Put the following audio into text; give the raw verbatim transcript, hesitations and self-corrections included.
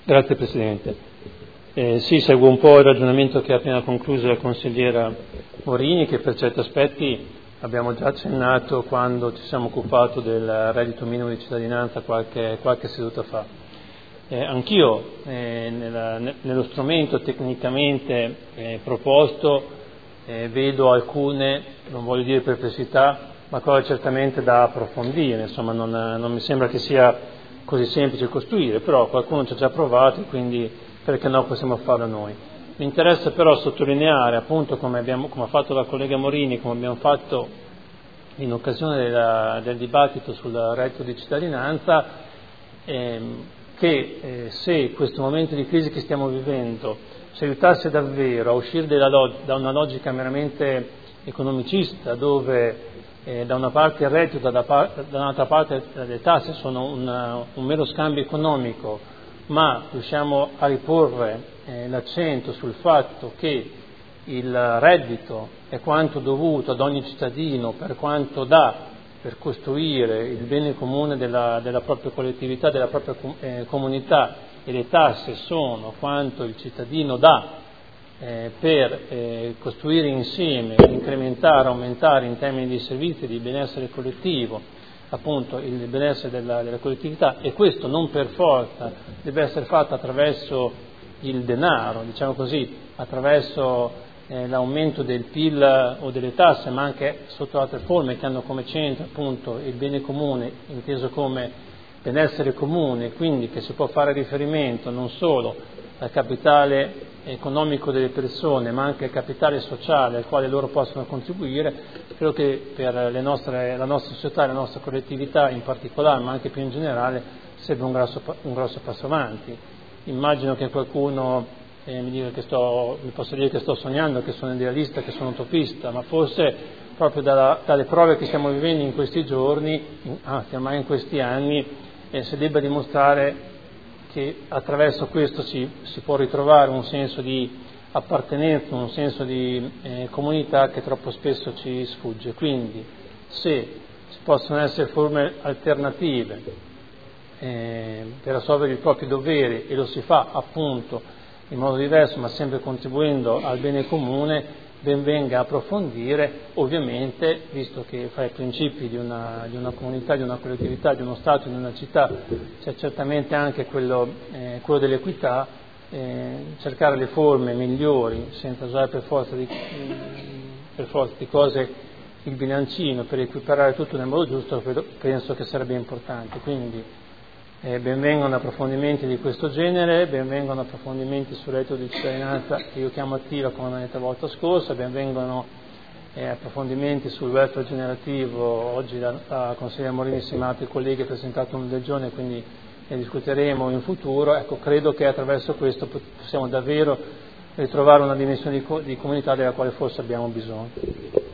Grazie Presidente. Eh, sì, seguo un po' il ragionamento che ha appena concluso la consigliera Morini, che per certi aspetti abbiamo già accennato quando ci siamo occupati del reddito minimo di cittadinanza qualche, qualche seduta fa. Eh, anch'io eh, nella, nello strumento tecnicamente eh, proposto eh, vedo alcune, non voglio dire perplessità, ma cose certamente da approfondire. Insomma, non, non mi sembra che sia così semplice costruire, però qualcuno ci ha già provato e quindi perché no possiamo farlo noi. Mi interessa però sottolineare, appunto come, abbiamo, come ha fatto la collega Morini, come abbiamo fatto in occasione della, del dibattito sul reddito di cittadinanza, ehm, che eh, se questo momento di crisi che stiamo vivendo ci aiutasse davvero a uscire della log- da una logica meramente economicista, dove eh, da una parte il reddito, da, par- da un'altra parte le tasse sono una, un mero scambio economico, ma riusciamo a riporre eh, l'accento sul fatto che il reddito è quanto dovuto ad ogni cittadino per quanto dà per costruire il bene comune della, della propria collettività, della propria eh, comunità, e le tasse sono quanto il cittadino dà eh, per eh, costruire insieme, incrementare, aumentare in termini di servizi, di benessere collettivo, appunto il benessere della, della collettività, e questo non per forza deve essere fatto attraverso il denaro, diciamo così, attraverso eh, l'aumento del P I L o delle tasse, ma anche sotto altre forme che hanno come centro appunto il bene comune, inteso come benessere comune, quindi che si può fare riferimento non solo al capitale economico delle persone, ma anche al capitale sociale al quale loro possono contribuire. Credo che per le nostre, la nostra società, la nostra collettività in particolare, ma anche più in generale, serve un grosso, un grosso passo avanti. Immagino che qualcuno eh, mi dica che sto, mi possa dire che sto sognando, che sono idealista, che sono utopista, ma forse proprio dalla, dalle prove che stiamo vivendo in questi giorni, in, anzi ormai in questi anni, eh, si debba dimostrare che attraverso questo si, si può ritrovare un senso di appartenenza, un senso di eh, comunità che troppo spesso ci sfugge. Quindi se ci possono essere forme alternative eh, per assolvere i propri doveri, e lo si fa appunto in modo diverso ma sempre contribuendo al bene comune, ben venga a approfondire, ovviamente, visto che fra i principi di una, di una comunità, di una collettività, di uno Stato, di una città, c'è certamente anche quello, eh, quello dell'equità, eh, cercare le forme migliori, senza usare per forza di, per forza di cose il bilancino, per equiparare tutto nel modo giusto, penso che sarebbe importante. Quindi eh, benvengano approfondimenti di questo genere, benvengano approfondimenti sul reddito di cittadinanza che io chiamo attiva, come ho detto la volta scorsa, benvengano eh, approfondimenti sul welfare generativo. Oggi la, la consigliera Morini insieme ad altri colleghi ha presentato un del giorno, quindi ne discuteremo in futuro. Ecco, credo che attraverso questo possiamo davvero ritrovare una dimensione di, co- di comunità della quale forse abbiamo bisogno.